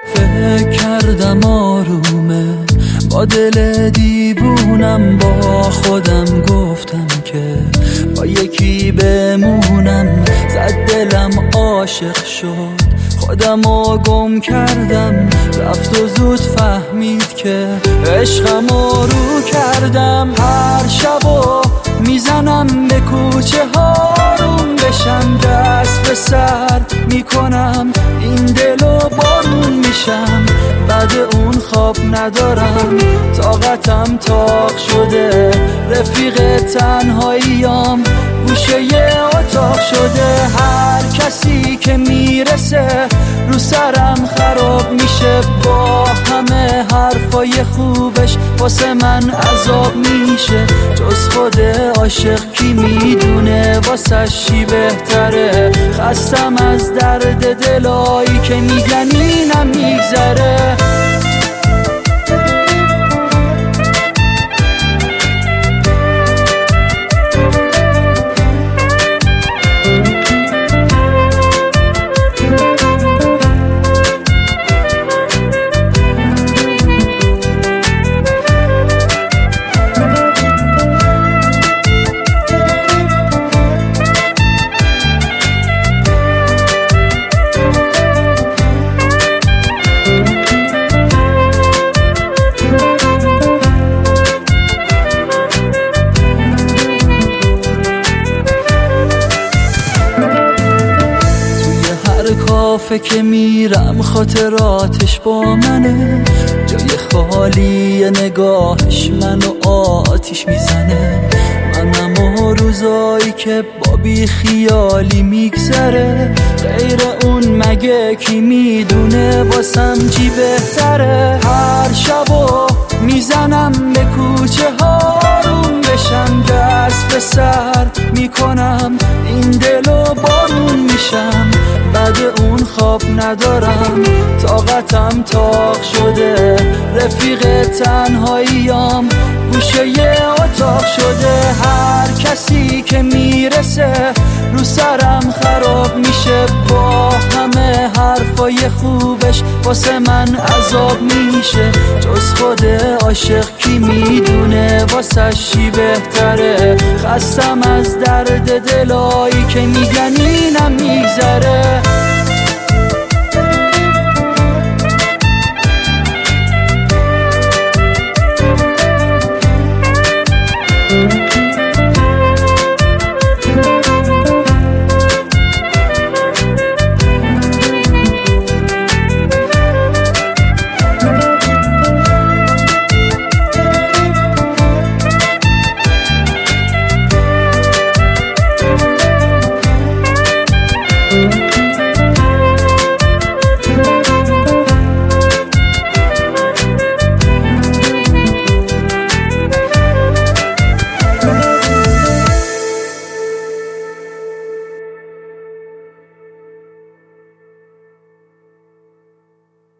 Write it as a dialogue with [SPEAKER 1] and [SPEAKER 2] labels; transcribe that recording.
[SPEAKER 1] فکر کردم آرومه، با دل دیوونم با خودم گفتم که با یکی بمونم. زد دلم عاشق شد، خودمو گم کردم، رفت و زود فهمید که عشقمو رو کردم. هر شبو میزنم به کوچه ها آروم بشم، دست به سر میکنم این دلو بارون میشم. بعد اون خواب ندارم، طاقتم تاق شده، رفیق تنهاییام گوشه ی اتاق شده. هر کسی که میرسه رو سرم خراب میشه، با همه حرفای خوبش واسه من عذاب میشه. جز خود عاشق کی میدونه واسه چی بهتره؟ خستم از درد دلایی که میگن اینم میگذره. کافه که میرم خاطراتش با منه، جای خالی نگاهش منو آتیش میزنه. منم و روزایی که با بی خیالی میگذره، غیر اون مگه کی میدونه واسم چی بهتره؟ هر شبو میزنم به کوچه ها آروم بشم، دست به سر میکنم این دلو بارون میشم. بعد اون خواب ندارم، طاقتم تاق شده، رفیق تنهاییام گوشه ی اتاق شده. هر کسی که میرسه رو سرم خراب میشه، با همه حرفای خوبش واسه من عذاب میشه. جز خود عاشق کی میدونه واسه چی بهتره؟ خستم از درد دلایی که میگن اینم میگذره.